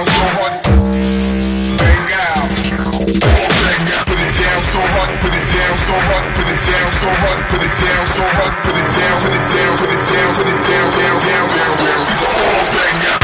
so hard. Bang out. Bang out. Put it down so hard. Put it down so hard. Put it down so hard. Put it down so hard. Put it down. Put it down. Put it down. Put it down. Down. Down. Down. Down. Bang out.